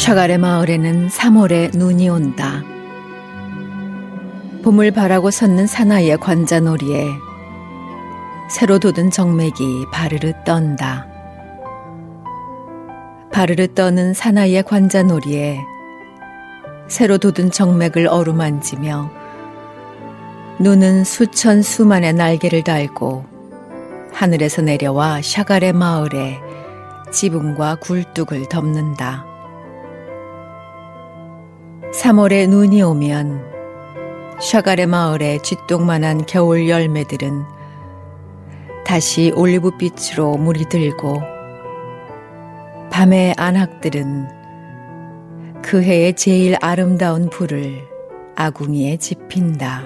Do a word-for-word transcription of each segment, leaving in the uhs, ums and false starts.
샤갈의 마을에는 삼월에 눈이 온다. 봄을 바라고 섰는 사나이의 관자놀이에 새로 돋은 정맥이 바르르 떤다. 바르르 떠는 사나이의 관자놀이에 새로 돋은 정맥을 어루만지며 눈은 수천 수만의 날개를 달고 하늘에서 내려와 샤갈의 마을에 지붕과 굴뚝을 덮는다. 삼월에 눈이 오면 샤갈의 마을의 쥐똥만한 겨울 열매들은 다시 올리브빛으로 물이 들고 밤의 안악들은 그 해의 제일 아름다운 불을 아궁이에 지핀다.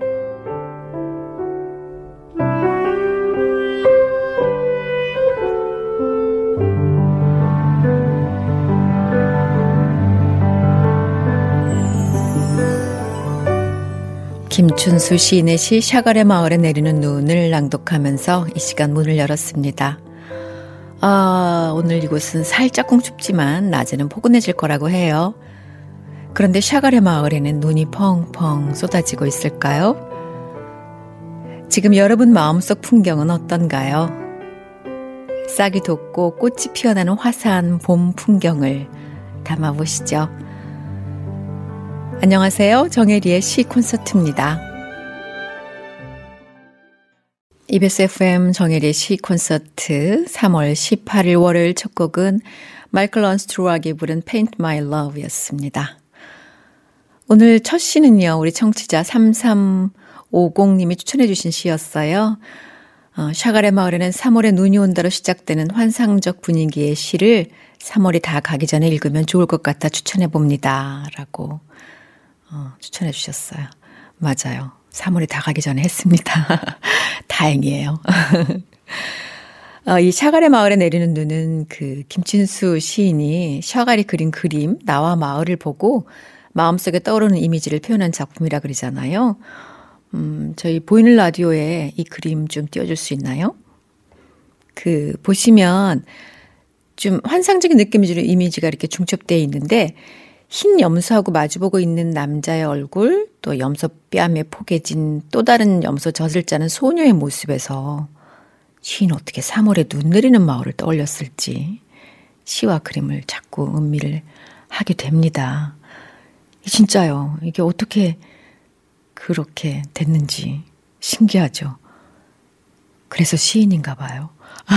김춘수 시인의 시 샤갈의 마을에 내리는 눈을 낭독하면서 이 시간 문을 열었습니다. 아, 오늘 이곳은 살짝쿵 춥지만 낮에는 포근해질 거라고 해요. 그런데 샤갈의 마을에는 눈이 펑펑 쏟아지고 있을까요? 지금 여러분 마음속 풍경은 어떤가요? 싹이 돋고 꽃이 피어나는 화사한 봄 풍경을 담아보시죠. 안녕하세요. 정혜리의 시 콘서트입니다. 이비에스 에프엠 정혜리의 시 콘서트 삼월 십팔일 월요일 첫 곡은 마이클 런스트루악이 부른 Paint My Love였습니다. 오늘 첫 시는요. 우리 청취자 삼삼오공님이 추천해 주신 시였어요. 어, 샤갈의 마을에는 삼월에 눈이 온다로 시작되는 환상적 분위기의 시를 삼월이 다 가기 전에 읽으면 좋을 것 같아 추천해 봅니다. 라고 어, 추천해 주셨어요. 맞아요. 삼월이 다 가기 전에 했습니다. 다행이에요. 어, 이 샤갈의 마을에 내리는 눈은 그 김춘수 시인이 샤갈이 그린 그림 나와 마을을 보고 마음속에 떠오르는 이미지를 표현한 작품이라 그러잖아요. 음, 저희 보이는 라디오에 이 그림 좀 띄워줄 수 있나요? 그 보시면 좀 환상적인 느낌이 주는 이미지가 이렇게 중첩되어 있는데 흰 염소하고 마주보고 있는 남자의 얼굴, 또 염소 뺨에 포개진 또 다른 염소 젖을 짜는 소녀의 모습에서 시인 어떻게 삼월에 눈 내리는 마을을 떠올렸을지 시와 그림을 자꾸 음미를 하게 됩니다. 진짜요. 이게 어떻게 그렇게 됐는지 신기하죠. 그래서 시인인가 봐요.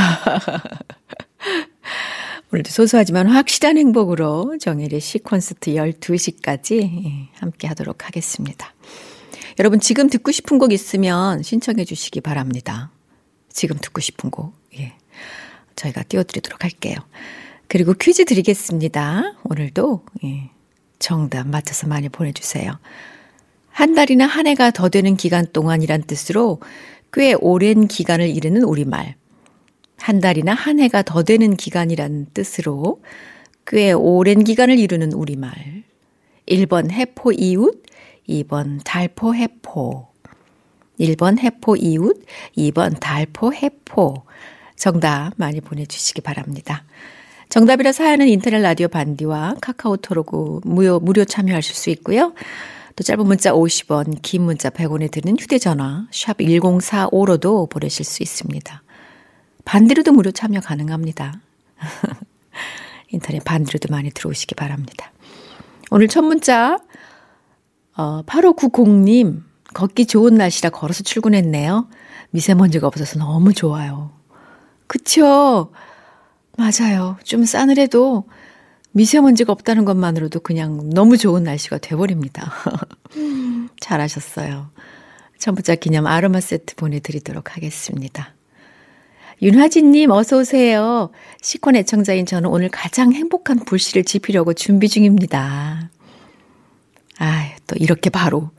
오늘도 소소하지만 확실한 행복으로 정혜리의 시 콘서트 열두 시까지 함께 하도록 하겠습니다. 여러분 지금 듣고 싶은 곡 있으면 신청해 주시기 바랍니다. 지금 듣고 싶은 곡 예, 저희가 띄워드리도록 할게요. 그리고 퀴즈 드리겠습니다. 오늘도 예, 정답 맞춰서 많이 보내주세요. 한 달이나 한 해가 더 되는 기간 동안이란 뜻으로 꽤 오랜 기간을 이르는 우리말. 한 달이나 한 해가 더 되는 기간이란 뜻으로 꽤 오랜 기간을 이루는 우리말. 일 번 해포 이웃, 이 번 달포 해포. 일 번 해포 이웃, 이 번 달포 해포. 정답 많이 보내주시기 바랍니다. 정답이라 사연은 인터넷 라디오 반디와 카카오톡으로 무료, 무료 참여하실 수 있고요. 또 짧은 문자 오십 원, 긴 문자 백 원에 드는 휴대전화 샵 일공사오로도 보내실 수 있습니다. 반디로도 무료 참여 가능합니다. 인터넷 반디로도 많이 들어오시기 바랍니다. 오늘 첫 문자 어, 팔오구공님 걷기 좋은 날씨라 걸어서 출근했네요. 미세먼지가 없어서 너무 좋아요. 그쵸? 맞아요. 좀 싸늘해도 미세먼지가 없다는 것만으로도 그냥 너무 좋은 날씨가 돼버립니다. 잘하셨어요. 첫 문자 기념 아로마 세트 보내드리도록 하겠습니다. 윤화진님 어서 오세요. 시콘 애청자인 저는 오늘 가장 행복한 불씨를 지피려고 준비 중입니다. 아, 또 이렇게 바로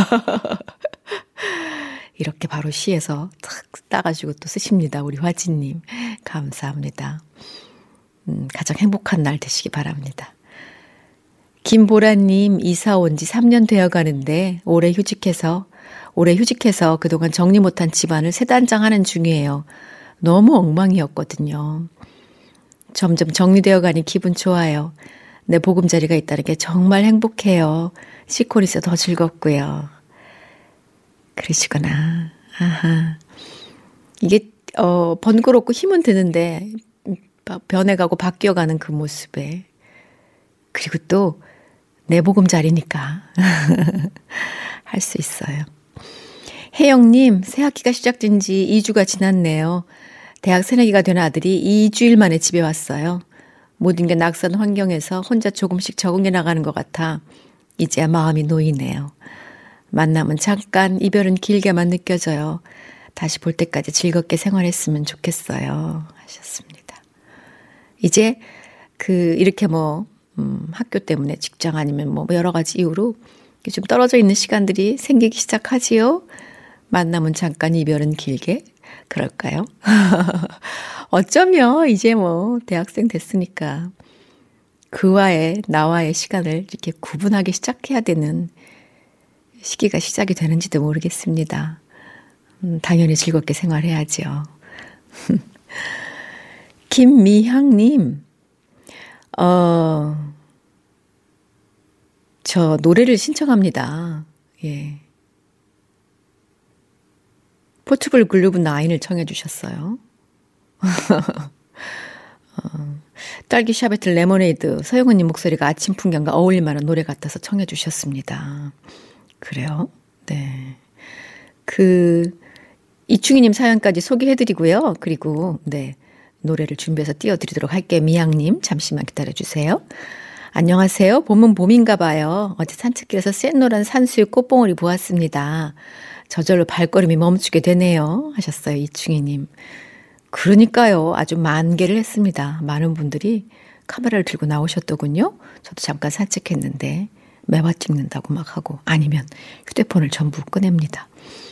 이렇게 바로 시에서 탁 따가지고 또 쓰십니다. 우리 화진님 감사합니다. 음, 가장 행복한 날 되시기 바랍니다. 김보라님 이사 온 지 삼 년 되어 가는데 올해 휴직해서 올해 휴직해서 그동안 정리 못한 집안을 새 단장하는 중이에요. 너무 엉망이었거든요. 점점 정리되어 가니 기분 좋아요. 내 보금자리가 있다는 게 정말 행복해요. 시콜이 있어 더 즐겁고요. 그러시구나. 아하. 이게 어, 번거롭고 힘은 드는데 변해가고 바뀌어가는 그 모습에 그리고 또 내 보금자리니까 할 수 있어요. 혜영님, 새학기가 시작된 지 이 주가 지났네요. 대학 새내기가 된 아들이 이 주일 만에 집에 왔어요. 모든 게 낯선 환경에서 혼자 조금씩 적응해 나가는 것 같아 이제야 마음이 놓이네요. 만남은 잠깐, 이별은 길게만 느껴져요. 다시 볼 때까지 즐겁게 생활했으면 좋겠어요. 하셨습니다. 이제 그 이렇게 뭐 음, 학교 때문에 직장 아니면 뭐 여러 가지 이유로 좀 떨어져 있는 시간들이 생기기 시작하지요. 만남은 잠깐, 이별은 길게. 그럴까요? 어쩌면 이제 뭐 대학생 됐으니까 그와의 나와의 시간을 이렇게 구분하기 시작해야 되는 시기가 시작이 되는지도 모르겠습니다. 음, 당연히 즐겁게 생활해야죠. 김미향님, 어, 저 노래를 신청합니다. 예. 포트블 글루브 나인을 청해 주셨어요. 어, 딸기 샤베트 레모네이드 서영은님 목소리가 아침 풍경과 어울릴 만한 노래 같아서 청해 주셨습니다. 그래요? 네. 그 이충희님 사연까지 소개해드리고요. 그리고 네 노래를 준비해서 띄워드리도록 할게요. 미양님 잠시만 기다려주세요. 안녕하세요. 봄은 봄인가 봐요. 어제 산책길에서 샛노란 산수유 꽃봉오리 보았습니다. 저절로 발걸음이 멈추게 되네요. 하셨어요. 이충희님. 그러니까요. 아주 만개를 했습니다. 많은 분들이 카메라를 들고 나오셨더군요. 저도 잠깐 산책했는데 매화 찍는다고 막 하고 아니면 휴대폰을 전부 꺼냅니다.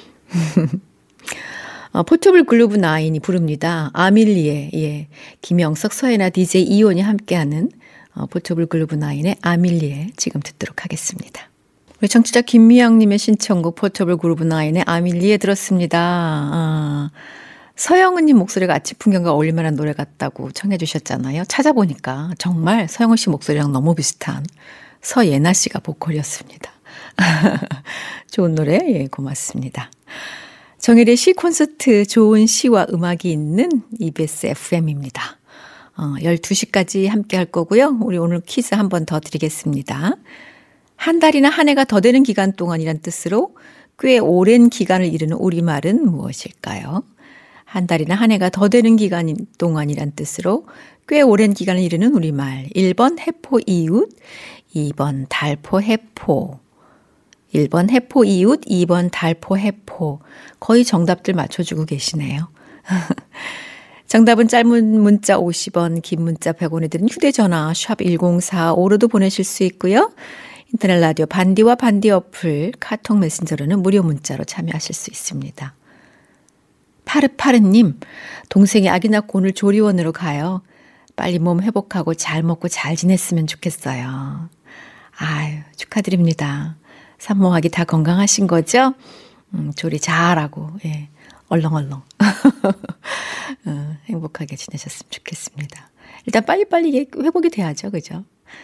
어, 포트블 글루브 나인이 부릅니다. 아밀리에, 예. 김영석, 서예나 디제이 이온이 함께하는 어, 포트블 글루브 나인의 아밀리에 지금 듣도록 하겠습니다. 우리 청취자 김미양님의 신청곡 포트블 글루브 나인의 아밀리에 들었습니다. 아, 서영은님 목소리가 아침 풍경과 어울릴만한 노래 같다고 청해 주셨잖아요. 찾아보니까 정말 서영은 씨 목소리랑 너무 비슷한 서예나 씨가 보컬이었습니다. 좋은 노래, 예, 고맙습니다. 정일의 시 콘서트, 좋은 시와 음악이 있는 이비에스 에프엠입니다. 어, 열두 시까지 함께 할 거고요. 우리 오늘 퀴즈 한 번 더 드리겠습니다. 한 달이나 한 해가 더 되는 기간 동안이란 뜻으로 꽤 오랜 기간을 이루는 우리말은 무엇일까요? 한 달이나 한 해가 더 되는 기간 동안이란 뜻으로 꽤 오랜 기간을 이루는 우리말. 일 번 해포 이웃, 이 번 달포 해포. 일 번 해포 이웃, 이 번 달포 해포. 거의 정답들 맞춰주고 계시네요. 정답은 짧은 문자 오십 원, 긴 문자 백 원에 드는 휴대전화 샵 일공사오로도 보내실 수 있고요. 인터넷 라디오 반디와 반디 어플, 카톡 메신저로는 무료 문자로 참여하실 수 있습니다. 파르파르님, 동생이 아기 낳고 오늘 조리원으로 가요. 빨리 몸 회복하고 잘 먹고 잘 지냈으면 좋겠어요. 아유, 축하드립니다. 산모아기 다 건강하신 거죠? 음, 조리 잘하고, 예, 얼렁얼렁. 어, 행복하게 지내셨으면 좋겠습니다. 일단 빨리빨리 회복이 돼야죠. 그죠?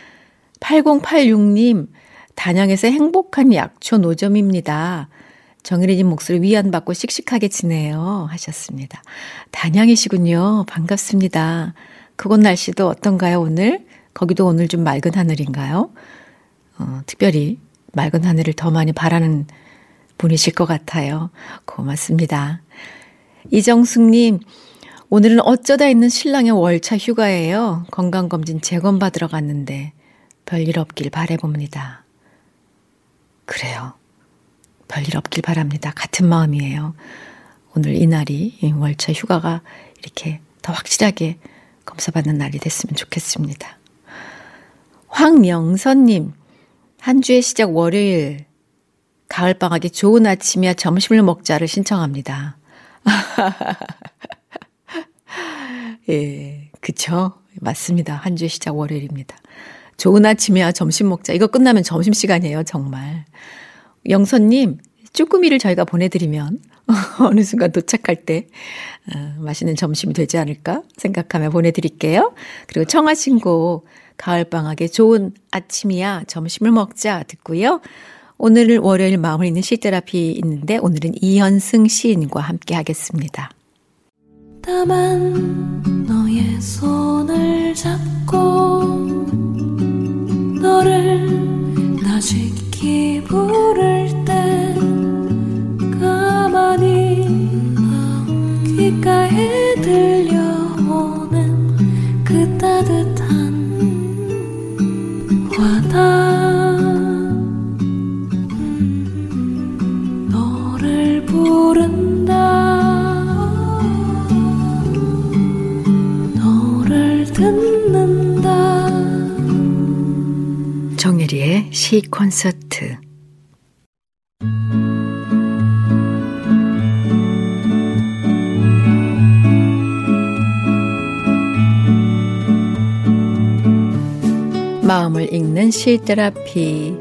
팔공팔육님, 단양에서 행복한 약초 노점입니다. 정일이님 목소리 위안받고 씩씩하게 지내요. 하셨습니다. 단양이시군요. 반갑습니다. 그곳 날씨도 어떤가요, 오늘? 거기도 오늘 좀 맑은 하늘인가요? 어, 특별히 맑은 하늘을 더 많이 바라는 분이실 것 같아요. 고맙습니다. 이정숙님, 오늘은 어쩌다 있는 신랑의 월차 휴가예요. 건강검진 재검받으러 갔는데 별일 없길 바라봅니다. 그래요. 별일 없길 바랍니다. 같은 마음이에요. 오늘 이날이 월차 휴가가 이렇게 더 확실하게 검사받는 날이 됐으면 좋겠습니다. 황명선님, 한 주의 시작 월요일, 가을방학에 좋은 아침이야 점심을 먹자를 신청합니다. 예, 그쵸? 맞습니다. 한 주의 시작 월요일입니다. 좋은 아침이야 점심 먹자. 이거 끝나면 점심시간이에요, 정말. 영선님, 쭈꾸미를 저희가 보내드리면 어느 순간 도착할 때 어, 맛있는 점심이 되지 않을까 생각하며 보내드릴게요. 그리고 청하신 곡 가을방학에 좋은 아침이야 점심을 먹자 듣고요. 오늘 월요일 마음을 읽는 시테라피 있는데 오늘은 이현승 시인과 함께 하겠습니다. 다만 너의 손을 잡고 너를 나직히 부를 때 가만히 귓가에 들려오는 그 따뜻한 화다 음, 너를 부른다 너를 듣는다 정혜리의 시 콘서트. 마음을 읽는 시 테라피.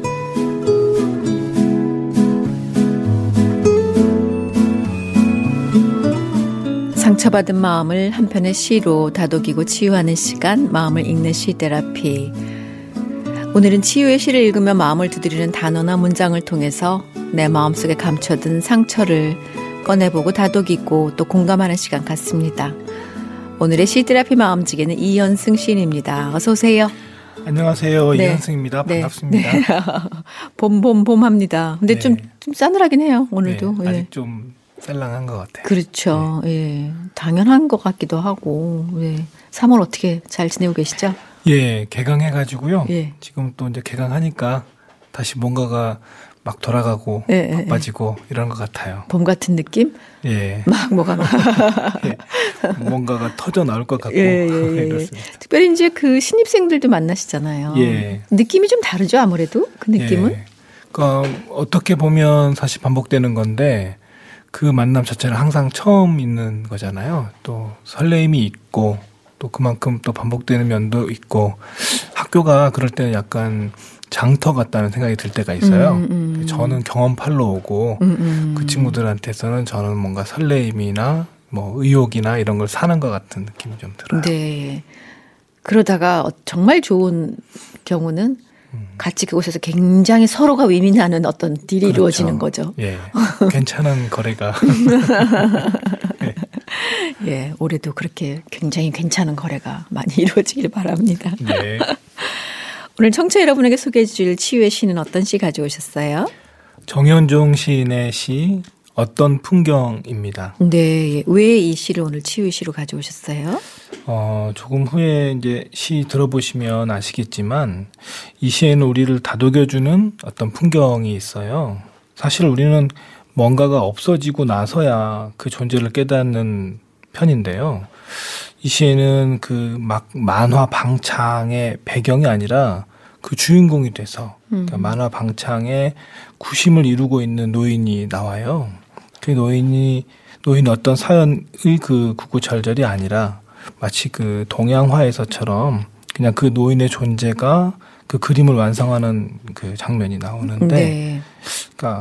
상처받은 마음을 한편의 시로 다독이고 치유하는 시간, 마음을 읽는 시 테라피. 오늘은 치유의 시를 읽으며 마음을 두드리는 단어나 문장을 통해서 내 마음속에 감춰둔 상처를 꺼내보고 다독이고 또 공감하는 시간 같습니다. 오늘의 시 테라피 마음지기는 이현승 시인입니다. 어서 오세요. 안녕하세요. 네. 이현승입니다. 네. 반갑습니다. 네. 봄, 봄, 봄 합니다. 근데 네. 좀, 좀 싸늘하긴 해요, 오늘도. 네, 예. 아직 좀 쌀랑한 것 같아요. 그렇죠. 예. 예. 당연한 것 같기도 하고. 예. 삼월 어떻게 잘 지내고 계시죠? 예, 개강해가지고요. 예. 지금 또 이제 개강하니까 다시 뭔가가 막 돌아가고 예, 예, 바빠지고 예. 이런 것 같아요. 봄 같은 느낌? 예. 막 뭐가 막. 예. 뭔가가 터져 나올 것 같고 예, 예, 예. 이렇습니다. 특별히 이제 그 신입생들도 만나시잖아요. 예. 느낌이 좀 다르죠, 아무래도? 그 느낌은? 예. 그러니까 어떻게 보면 사실 반복되는 건데 그 만남 자체는 항상 처음 있는 거잖아요. 또 설레임이 있고 또 그만큼 또 반복되는 면도 있고 학교가 그럴 때는 약간 장터 같다는 생각이 들 때가 있어요. 음, 음. 저는 경험팔로 오고 음, 음. 그 친구들한테서는 저는 뭔가 설레임이나 뭐 의욕이나 이런 걸 사는 것 같은 느낌이 좀 들어요. 네. 그러다가 정말 좋은 경우는 음. 같이 그곳에서 굉장히 서로가 위민하는 어떤 딜이 그렇죠. 이루어지는 거죠. 예, 괜찮은 거래가. 예. 예, 올해도 그렇게 굉장히 괜찮은 거래가 많이 이루어지길 바랍니다. 네. 오늘 청취자 여러분에게 소개해 줄 치유의 시는 어떤 시 가져오셨어요? 정현종 시인의 시 어떤 풍경입니다. 네, 왜 이 시를 오늘 치유의 시로 가져오셨어요? 어, 조금 후에 이제 시 들어보시면 아시겠지만 이 시에는 우리를 다독여주는 어떤 풍경이 있어요. 사실 우리는 뭔가가 없어지고 나서야 그 존재를 깨닫는 편인데요. 이 시에는 그 막 만화 방창의 배경이 아니라 그 주인공이 돼서 그러니까 음. 만화 방창의 구심을 이루고 있는 노인이 나와요. 그 노인이 노인 어떤 사연의 그 구구절절이 아니라 마치 그 동양화에서처럼 그냥 그 노인의 존재가 그 그림을 완성하는 그 장면이 나오는데, 네. 그러니까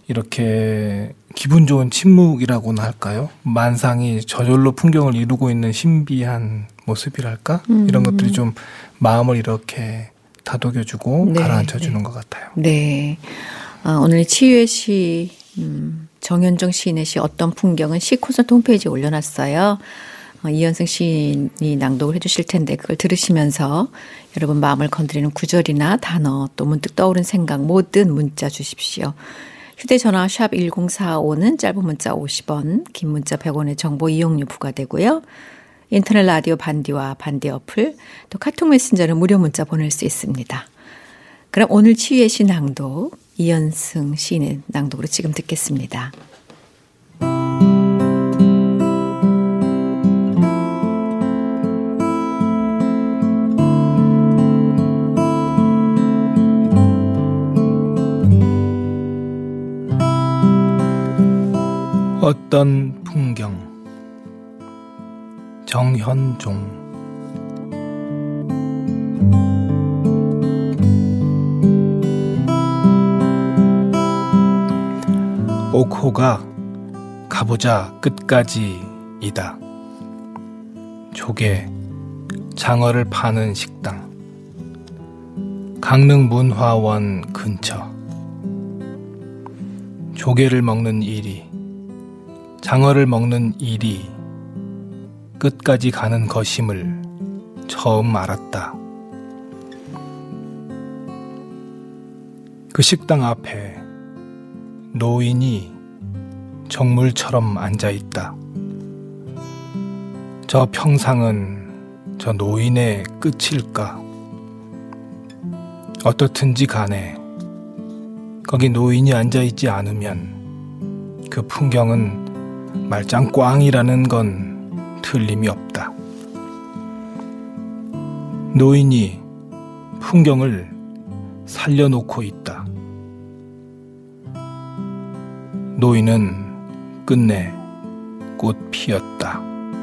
이렇게 기분 좋은 침묵이라고나 할까요? 만상이 저절로 풍경을 이루고 있는 신비한 모습이랄까? 음. 이런 것들이 좀 마음을 이렇게 다독여주고 네, 가라앉혀주는 네. 것 같아요. 네. 아, 오늘 치유의 시, 음, 정현정 시인의 시 어떤 풍경은 시 콘서트 홈페이지에 올려놨어요. 어, 이현승 시인이 낭독을 해주실 텐데 그걸 들으시면서 여러분 마음을 건드리는 구절이나 단어 또 문득 떠오른 생각 뭐든 문자 주십시오. 휴대전화 샵 일공사오는 짧은 문자 오십 원, 긴 문자 백 원의 정보 이용료 부과되고요. 인터넷 라디오 반디와 반디 어플, 또 카톡 메신저는 무료 문자 보낼 수 있습니다. 그럼 오늘 치유의 시 낭독, 이현승 시인의 낭독으로 지금 듣겠습니다. 어떤 풍경. 정현종. 옥호가 가보자 끝까지이다. 조개, 장어를 파는 식당. 강릉문화원 근처. 조개를 먹는 일이, 장어를 먹는 일이 끝까지 가는 것임을 처음 알았다. 그 식당 앞에 노인이 정물처럼 앉아있다. 저 평상은 저 노인의 끝일까? 어떻든지 간에 거기 노인이 앉아있지 않으면 그 풍경은 말짱 꽝이라는 건 틀림이 없다. 노인이 풍경을 살려놓고 있다. 노인은 끝내 꽃 피었다.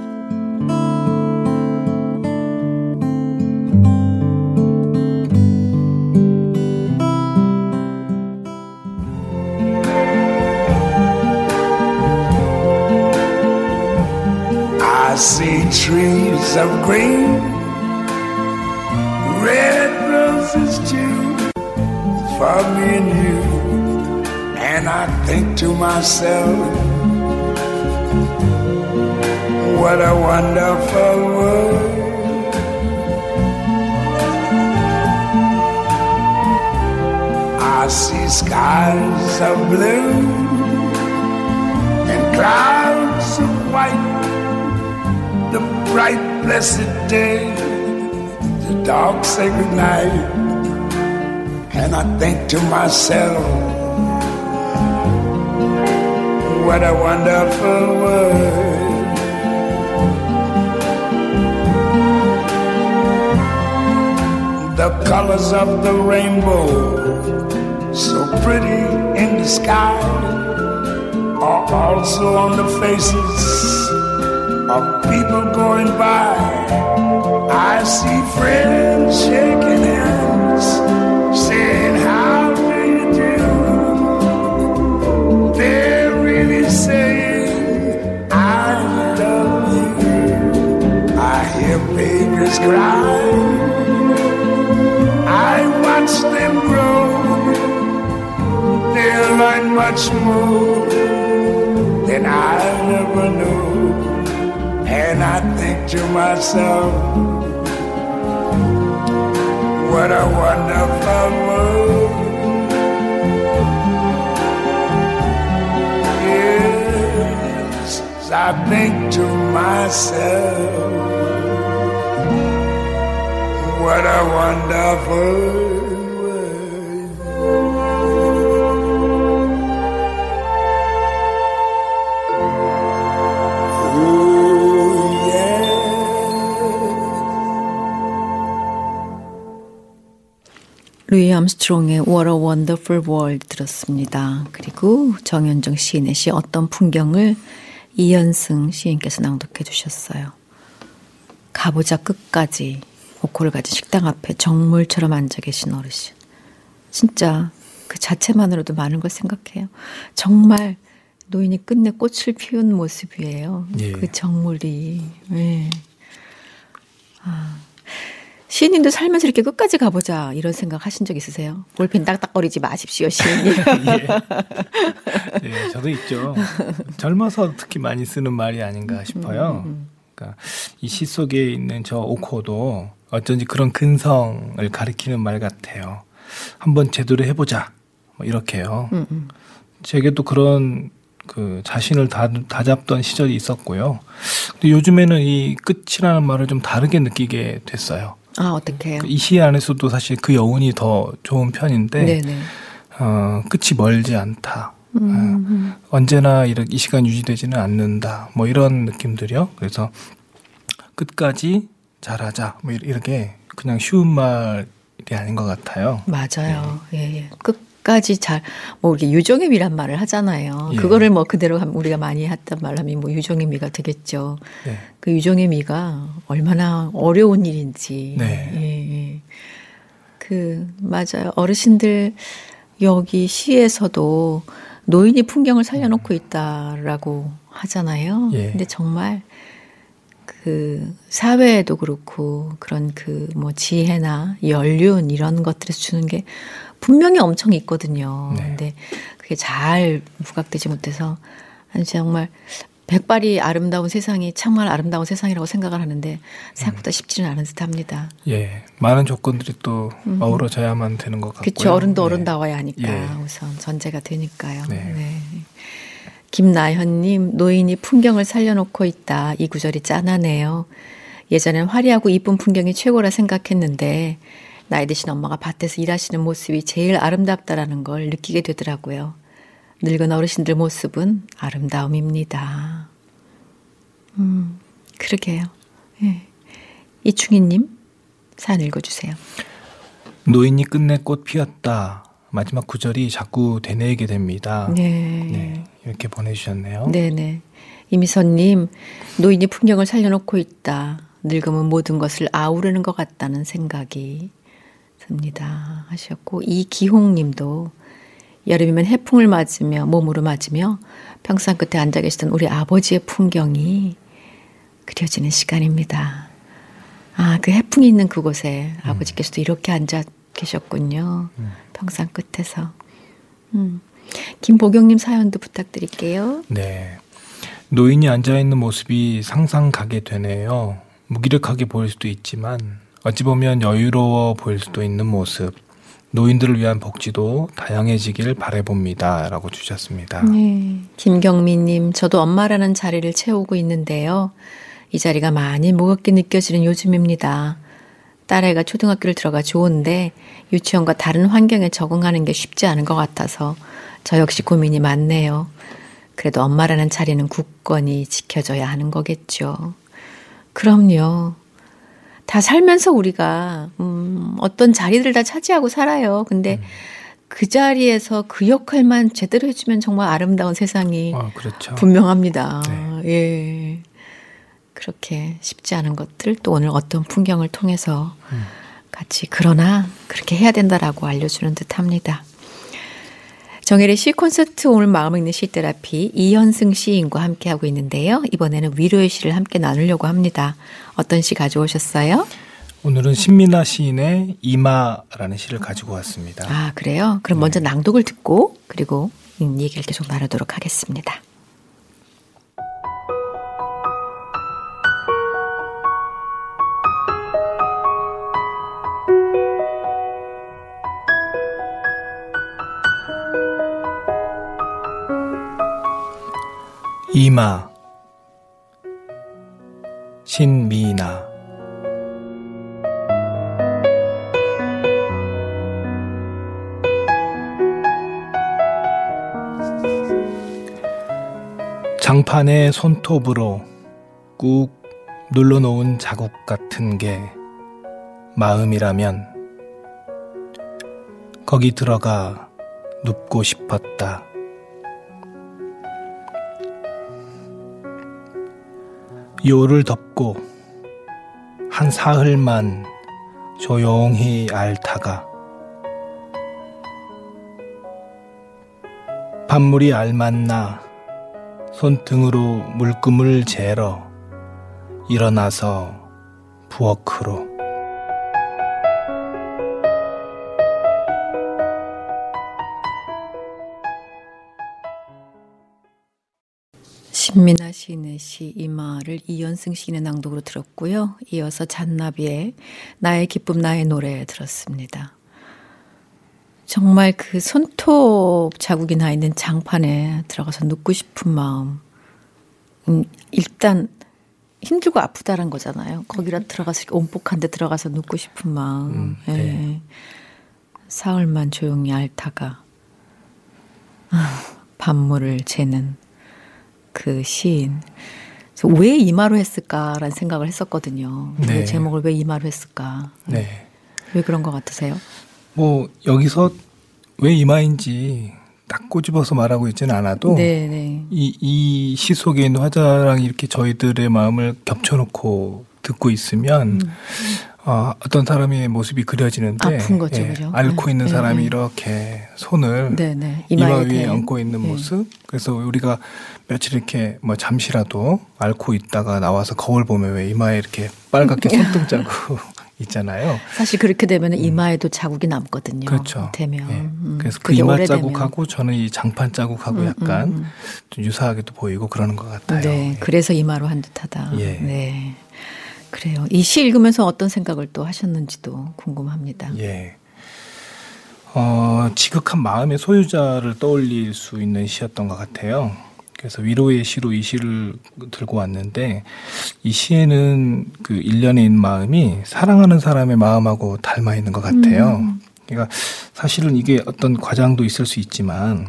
I see trees of green, red roses too, for me and you. And I think to myself, what a wonderful world. I see skies of blue and clouds of white, the bright blessed day, the dark sacred night. And I think to myself, what a wonderful world. The colors of the rainbow, so pretty in the sky, are also on the faces of people going by. I see friends shaking hands, saying, how do you do? They're really saying, I love you. I hear babies cry, I watch them grow. They'll learn much more than I ever knew. And I think to myself, what a wonderful world. Yes, I think to myself, what a wonderful world. 루이 암스트롱의 What a Wonderful World 들었습니다. 그리고 정현정 시인의 시 어떤 풍경을 이현승 시인께서 낭독해 주셨어요. 가보자 끝까지 보코를 가진 식당 앞에 정물처럼 앉아 계신 어르신. 진짜 그 자체만으로도 많은 걸 생각해요. 정말 노인이 끝내 꽃을 피운 모습이에요. 예. 그 정물이. 예. 아. 시인님도 살면서 이렇게 끝까지 가보자 이런 생각 하신 적 있으세요? 볼펜 딱딱거리지 마십시오, 시인님. 예. 예, 저도 있죠. 젊어서 특히 많이 쓰는 말이 아닌가 싶어요. 음, 음. 그러니까 이 시 속에 있는 저 오코도 어쩐지 그런 근성을 가리키는 말 같아요. 한번 제대로 해보자, 뭐 이렇게요. 음, 음. 제게도 그런 그 자신을 다, 다잡던 시절이 있었고요. 근데 요즘에는 이 끝이라는 말을 좀 다르게 느끼게 됐어요. 아, 어떡해요? 이 시 안에서도 사실 그 여운이 더 좋은 편인데, 네네. 어, 끝이 멀지 않다. 음. 어, 언제나 이렇게 이 시간 유지되지는 않는다. 뭐 이런 느낌들이요. 그래서 끝까지 잘하자. 뭐 이렇게 그냥 쉬운 말이 아닌 것 같아요. 맞아요. 예, 예. 끝까지 잘, 뭐, 이렇게 유종의 미란 말을 하잖아요. 예. 그거를 뭐 그대로 우리가 많이 했단 말하면 뭐 유종의 미가 되겠죠. 네. 그 유종의 미가 얼마나 어려운 일인지. 네. 예, 예. 그, 맞아요. 어르신들 여기 시에서도 노인이 풍경을 살려놓고 있다라고 하잖아요. 예. 근데 정말 그 사회에도 그렇고 그런 그 뭐 지혜나 연륜 이런 것들에서 주는 게 분명히 엄청 있거든요. 네. 근데 그게 잘 부각되지 못해서 정말 백발이 아름다운 세상이 정말 아름다운 세상이라고 생각을 하는데 생각보다 쉽지는 않은 듯합니다. 예, 많은 조건들이 또 음. 어우러져야만 되는 것 같고요. 그렇죠. 어른도 네. 어른다워야 하니까 예. 우선 전제가 되니까요. 네. 네. 김나현님, 노인이 풍경을 살려놓고 있다. 이 구절이 짠하네요. 예전엔 화려하고 이쁜 풍경이 최고라 생각했는데 나이 드신 엄마가 밭에서 일하시는 모습이 제일 아름답다라는 걸 느끼게 되더라고요. 늙은 어르신들 모습은 아름다움입니다. 음, 그러게요. 예. 이충희님, 사연 읽어주세요. 노인이 끝내 꽃 피었다. 마지막 구절이 자꾸 되뇌이게 됩니다. 네. 네, 이렇게 보내주셨네요. 네네. 이미선님, 노인이 풍경을 살려놓고 있다. 늙으면 모든 것을 아우르는 것 같다는 생각이 듭니다. 하셨고, 이기홍님도 여름이면 해풍을 맞으며 몸으로 맞으며 평상 끝에 앉아 계시던 우리 아버지의 풍경이 그려지는 시간입니다. 아, 그 해풍이 있는 그곳에 음. 아버지께서도 이렇게 앉아 계셨군요. 음. 평상 끝에서. 음. 김보경님 사연도 부탁드릴게요. 네, 노인이 앉아있는 모습이 상상 가게 되네요. 무기력하게 보일 수도 있지만 어찌 보면 여유로워 보일 수도 있는 모습. 노인들을 위한 복지도 다양해지길 바라봅니다. 라고 주셨습니다. 네. 김경민님, 저도 엄마라는 자리를 채우고 있는데요. 이 자리가 많이 무겁게 느껴지는 요즘입니다. 딸아이가 초등학교를 들어가 좋은데 유치원과 다른 환경에 적응하는 게 쉽지 않은 것 같아서 저 역시 고민이 많네요. 그래도 엄마라는 자리는 굳건히 지켜줘야 하는 거겠죠. 그럼요. 다 살면서 우리가 음, 어떤 자리들을 다 차지하고 살아요. 근데 음. 그 자리에서 그 역할만 제대로 해주면 정말 아름다운 세상이 어, 그렇죠. 분명합니다. 네. 예, 그렇게 쉽지 않은 것들 또 오늘 어떤 풍경을 통해서 음. 같이 그러나 그렇게 해야 된다라고 알려주는 듯합니다. 정혜리 시 콘서트 오늘 마음 읽는 시 테라피 이현승 시인과 함께하고 있는데요. 이번에는 위로의 시를 함께 나누려고 합니다. 어떤 시 가져오셨어요? 오늘은 신민아 시인의 이마라는 시를 가지고 왔습니다. 아, 그래요? 그럼 네. 먼저 낭독을 듣고 그리고 얘기를 계속 나누도록 하겠습니다. 이마 신미나 장판의 손톱으로 꾹 눌러놓은 자국 같은 게 마음이라면 거기 들어가 눕고 싶었다. 요를 덮고 한 사흘만 조용히 앓다가 밤물이 알맞나 손등으로 물금을 재러 일어나서 부엌으로 신민아 시인의 시 이마를 이현승 시인의 낭독으로 들었고요. 이어서 잔나비의 나의 기쁨 나의 노래 들었습니다. 정말 그 손톱 자국이 나 있는 장판에 들어가서 눕고 싶은 마음. 음, 일단 힘들고 아프다는 거잖아요. 거기라 들어가서 온복한 데 들어가서 눕고 싶은 마음. 음, 네. 예. 사흘만 조용히 앓다가 아, 밤물을 재는 그 시인. 왜 이마로 했을까라는 생각을 했었거든요. 네. 그 제목을 왜 이마로 했을까? 네. 왜 그런 것 같으세요? 뭐 여기서 왜 이마인지 딱 꼬집어서 말하고 있지는 않아도 네, 네. 이, 이 시 속에 있는 화자랑 이렇게 저희들의 마음을 겹쳐놓고 듣고 있으면 음. 어, 어떤 사람의 모습이 그려지는데 아픈 거죠, 예, 그죠? 앓고 네, 있는 네, 사람이 네. 이렇게 손을 네, 네. 이마 이마에 위에 대해. 얹고 있는 네. 모습. 그래서 우리가 며칠 이렇게 뭐 잠시라도 앓고 있다가 나와서 거울 보면 왜 이마에 이렇게 빨갛게 손등 자국 있잖아요. 사실 그렇게 되면 이마에도 자국이 남거든요. 그렇죠. 되면. 예. 음, 그래서 그 그게 이마 오래되면. 자국하고 저는 이 장판 자국하고 음, 약간 음, 음. 좀 유사하게도 보이고 그러는 것 같아요. 네, 예. 그래서 이마로 한 듯하다. 예. 네, 그래요. 이 시 읽으면서 어떤 생각을 또 하셨는지도 궁금합니다. 예. 어, 지극한 마음의 소유자를 떠올릴 수 있는 시였던 것 같아요. 그래서 위로의 시로 이 시를 들고 왔는데 이 시에는 그 일련의 마음이 사랑하는 사람의 마음하고 닮아 있는 것 같아요. 음. 그러니까 사실은 이게 어떤 과장도 있을 수 있지만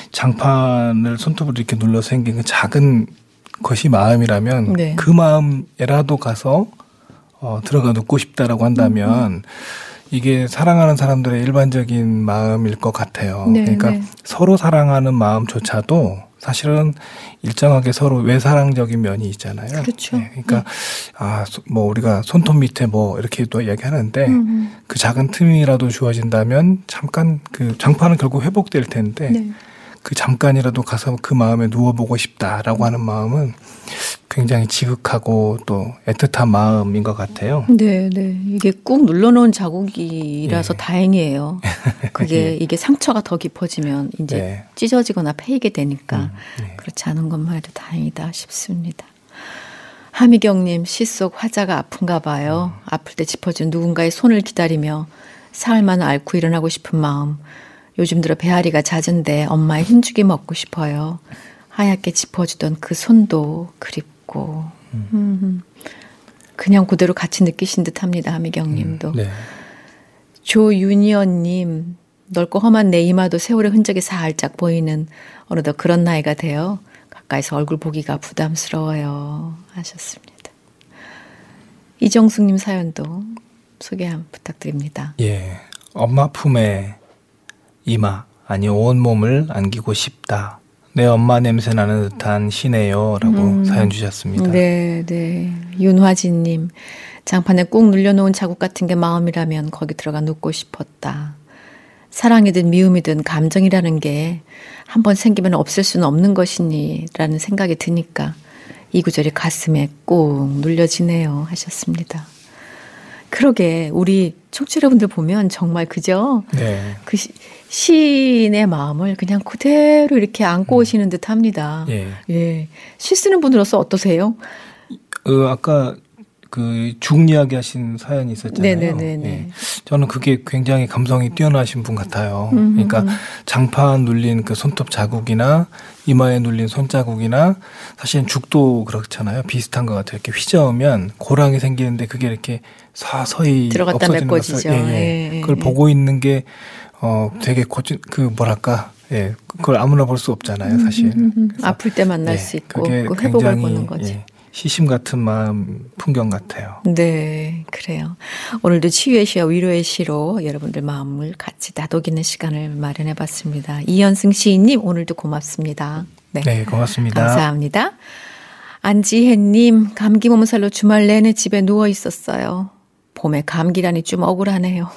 장판을 손톱으로 이렇게 눌러서 생긴 그 작은 것이 마음이라면 네. 그 마음에라도 가서 어, 들어가 눕고 싶다라고 한다면 음. 이게 사랑하는 사람들의 일반적인 마음일 것 같아요. 네, 그러니까 네. 서로 사랑하는 마음조차도 사실은 일정하게 서로 외사랑적인 면이 있잖아요. 그렇죠. 네, 그러니까 네. 아, 뭐 우리가 손톱 밑에 뭐 이렇게도 이야기하는데 음. 그 작은 틈이라도 주어진다면 잠깐 그 장판은 결국 회복될 텐데 네. 그 잠깐이라도 가서 그 마음에 누워보고 싶다라고 하는 마음은 굉장히 지극하고 또 애틋한 마음인 것 같아요. 네, 네. 이게 꾹 눌러놓은 자국이라서 예. 다행이에요. 그게 예. 이게 상처가 더 깊어지면 이제 네. 찢어지거나 패이게 되니까 음, 네. 그렇지 않은 것만 해도 다행이다 싶습니다. 하미경님, 시 속 화자가 아픈가 봐요. 음. 아플 때 짚어준 누군가의 손을 기다리며 사흘만 앓고 일어나고 싶은 마음. 요즘 들어 배앓이가 잦은데 엄마의 힘주기 먹고 싶어요. 하얗게 짚어주던 그 손도 그립고. 음. 음. 그냥 그대로 같이 느끼신 듯합니다. 하미경님도. 음, 네. 조윤희언님, 넓고 험한 내 이마도 세월의 흔적이 살짝 보이는 어느덧 그런 나이가 되어 가까이서 얼굴 보기가 부담스러워요 하셨습니다. 이정숙님 사연도 소개 한번 부탁드립니다. 예. 엄마 품에 이마, 아니 온몸을 안기고 싶다. 내 엄마 냄새 나는 듯한 시네요. 라고 음. 사연 주셨습니다. 네, 네. 윤화진님, 장판에 꾹 눌려놓은 자국 같은 게 마음이라면 거기 들어가 눕고 싶었다. 사랑이든 미움이든 감정이라는 게 한 번 생기면 없을 수는 없는 것이니 라는 생각이 드니까 이 구절이 가슴에 꾹 눌려지네요 하셨습니다. 그러게 우리 청취자 여러분들 보면 정말 그죠? 네. 그 시, 시인의 마음을 그냥 그대로 이렇게 안고 오시는 듯 합니다. 예. 예. 시 쓰는 분으로서 어떠세요? 어, 아까 그 죽 이야기 하신 사연이 있었잖아요. 네네네네. 예. 저는 그게 굉장히 감성이 뛰어나신 분 같아요. 음, 그러니까 음. 장판 눌린 그 손톱 자국이나 이마에 눌린 손자국이나 사실은 죽도 그렇잖아요. 비슷한 것 같아요. 이렇게 휘저으면 고랑이 생기는데 그게 이렇게 서서히 들어갔다 없어지는 메꿔지죠. 것을, 예, 예. 예, 예, 그걸 예. 보고 있는 게 어, 되게 고진, 그 뭐랄까, 예, 그걸 아무나 볼 수 없잖아요, 사실. 음, 음, 음. 그래서, 아플 때 만날 예, 수 있고 그게 그 회복을 굉장히, 보는 거지. 예, 시심 같은 마음, 풍경 같아요. 네, 그래요. 오늘도 치유의 시와 위로의 시로 여러분들 마음을 같이 다독이는 시간을 마련해 봤습니다. 이현승 시인님, 오늘도 고맙습니다. 네, 네, 고맙습니다. 감사합니다. 안지혜님, 감기 몸살로 주말 내내 집에 누워 있었어요. 봄에 감기라니 좀 억울하네요.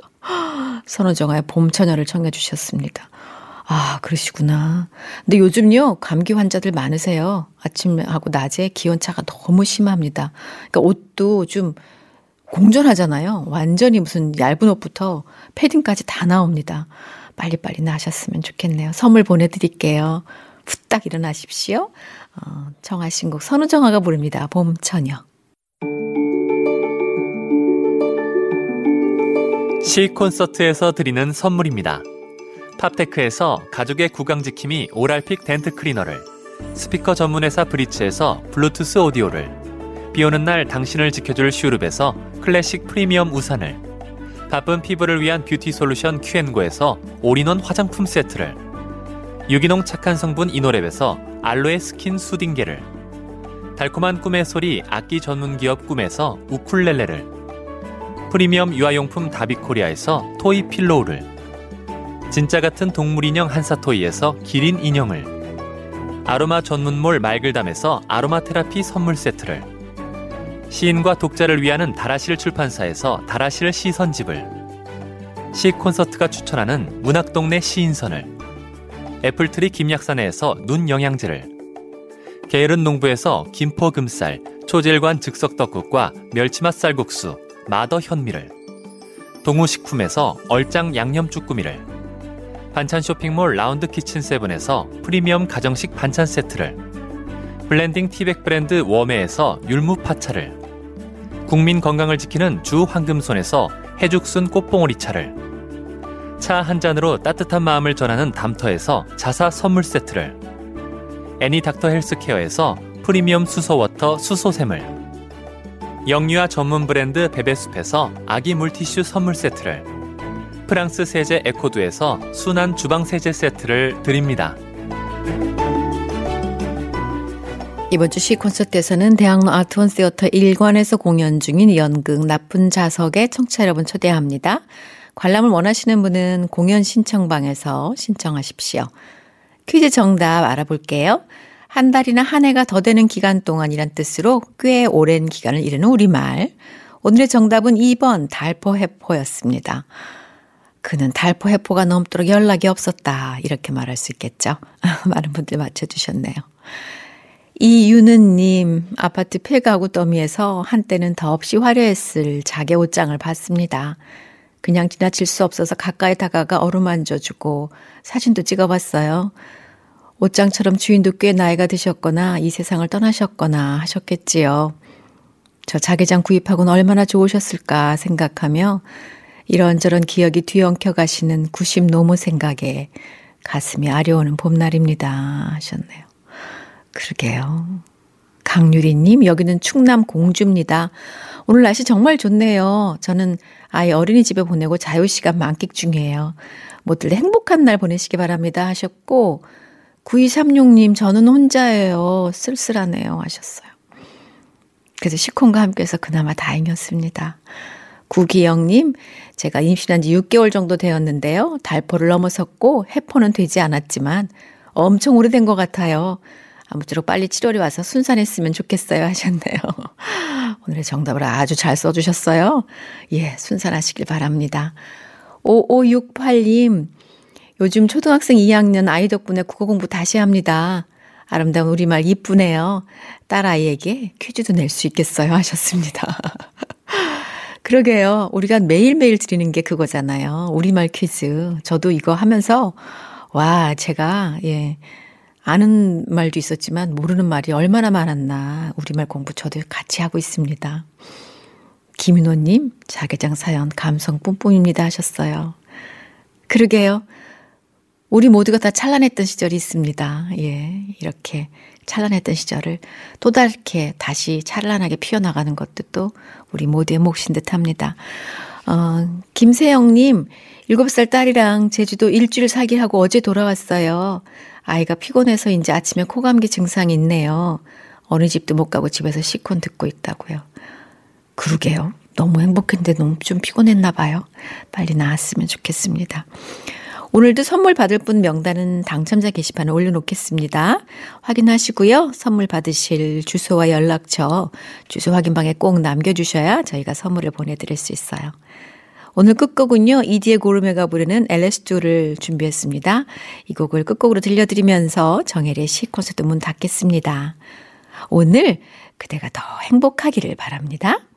선우정아의 봄처녀를 청해 주셨습니다. 아, 그러시구나. 근데 요즘요, 감기 환자들 많으세요. 아침하고 낮에 기온차가 너무 심합니다. 그러니까 옷도 좀 공존하잖아요. 완전히 무슨 얇은 옷부터 패딩까지 다 나옵니다. 빨리빨리 나으셨으면 좋겠네요. 선물 보내드릴게요. 후딱 일어나십시오. 어, 청하신 곡 선우정아가 부릅니다. 봄처녀. 시 콘서트에서 드리는 선물입니다. 팝테크에서 가족의 구강지킴이 오랄픽 덴트 클리너를, 스피커 전문회사 브리츠에서 블루투스 오디오를, 비오는 날 당신을 지켜줄 슈룹에서 클래식 프리미엄 우산을, 바쁜 피부를 위한 뷰티 솔루션 큐앤고에서 올인원 화장품 세트를, 유기농 착한 성분 이노랩에서 알로에 스킨 수딩게를, 달콤한 꿈의 소리 악기 전문기업 꿈에서 우쿨렐레를, 프리미엄 유아용품 다비코리아에서 토이 필로우를, 진짜 같은 동물 인형 한사토이에서 기린 인형을, 아로마 전문몰 말글담에서 아로마 테라피 선물 세트를, 시인과 독자를 위하는 다라실 출판사에서 다라실 시선집을, 시 콘서트가 추천하는 문학동네 시인선을, 애플트리 김약사내에서 눈 영양제를, 게으른 농부에서 김포금쌀, 초질관 즉석떡국과 멸치맛 쌀국수, 마더 현미를, 동우식품에서 얼짱 양념쭈꾸미를, 반찬 쇼핑몰 라운드 키친 세븐에서 프리미엄 가정식 반찬 세트를, 블렌딩 티백 브랜드 웜에에서 율무 파차를, 국민 건강을 지키는 주 황금손에서 해죽순 꽃봉오리 차를, 차 한 잔으로 따뜻한 마음을 전하는 담터에서 자사 선물 세트를, 애니 닥터 헬스케어에서 프리미엄 수소워터 수소샘을, 영유아 전문 브랜드 베베숲에서 아기 물티슈 선물 세트를, 프랑스 세제 에코두에서 순한 주방 세제 세트를 드립니다. 이번 주 시 콘서트에서는 대학로 아트원 시어터 일 관에서 공연 중인 연극 나쁜 자석에 청취자 여러분 초대합니다. 관람을 원하시는 분은 공연 신청방에서 신청하십시오. 퀴즈 정답 알아볼게요. 한 달이나 한 해가 더 되는 기간 동안이란 뜻으로 꽤 오랜 기간을 이르는 우리말. 오늘의 정답은 이 번 달포해포였습니다. 그는 달포해포가 넘도록 연락이 없었다. 이렇게 말할 수 있겠죠. 많은 분들 맞춰주셨네요. 이유는님, 아파트 폐가구 더미에서 한때는 더없이 화려했을 자개 옷장을 봤습니다. 그냥 지나칠 수 없어서 가까이 다가가 어루만져주고 사진도 찍어봤어요. 옷장처럼 주인도 꽤 나이가 드셨거나 이 세상을 떠나셨거나 하셨겠지요. 저 자개장 구입하고는 얼마나 좋으셨을까 생각하며 이런저런 기억이 뒤엉켜 가시는 구십 노무 생각에 가슴이 아려오는 봄날입니다 하셨네요. 그러게요. 강유리님, 여기는 충남 공주입니다. 오늘 날씨 정말 좋네요. 저는 아이 어린이집에 보내고 자유시간 만끽 중이에요. 모두 행복한 날 보내시기 바랍니다 하셨고, 구이삼육님, 저는 혼자예요. 쓸쓸하네요 하셨어요. 그래서 시콘과 함께해서 그나마 다행이었습니다. 구기영님, 제가 임신한 지 육 개월 정도 되었는데요. 달포를 넘어섰고 해포는 되지 않았지만 엄청 오래된 것 같아요. 아무쪼록 빨리 치료를 와서 순산했으면 좋겠어요 하셨네요. 오늘의 정답을 아주 잘 써주셨어요. 예, 순산하시길 바랍니다. 오오육팔님, 요즘 초등학생 이 학년 아이 덕분에 국어 공부 다시 합니다. 아름다운 우리말 이쁘네요. 딸아이에게 퀴즈도 낼 수 있겠어요 하셨습니다. 그러게요. 우리가 매일매일 드리는 게 그거잖아요. 우리말 퀴즈. 저도 이거 하면서 와, 제가 예 아는 말도 있었지만 모르는 말이 얼마나 많았나. 우리말 공부 저도 같이 하고 있습니다. 김인호님, 자개장 사연 감성 뿜뿜입니다 하셨어요. 그러게요. 우리 모두가 다 찬란했던 시절이 있습니다. 예, 이렇게 찬란했던 시절을 또 다르게 다시 찬란하게 피어나가는 것도 또 우리 모두의 몫인 듯합니다. 어, 김세영님, 일곱 살 딸이랑 제주도 일주일 살기를 하고 어제 돌아왔어요. 아이가 피곤해서 이제 아침에 코감기 증상이 있네요. 어느 집도 못 가고 집에서 시콘 듣고 있다고요. 그러게요. 너무 행복했는데 너무 좀 피곤했나 봐요. 빨리 나았으면 좋겠습니다. 오늘도 선물 받을 분 명단은 당첨자 게시판에 올려놓겠습니다. 확인하시고요. 선물 받으실 주소와 연락처, 주소 확인방에 꼭 남겨주셔야 저희가 선물을 보내드릴 수 있어요. 오늘 끝곡은요, 이디의 고르메가 부르는 엘에스투를 준비했습니다. 이 곡을 끝곡으로 들려드리면서 정혜리의 시 콘서트 문 닫겠습니다. 오늘 그대가 더 행복하기를 바랍니다.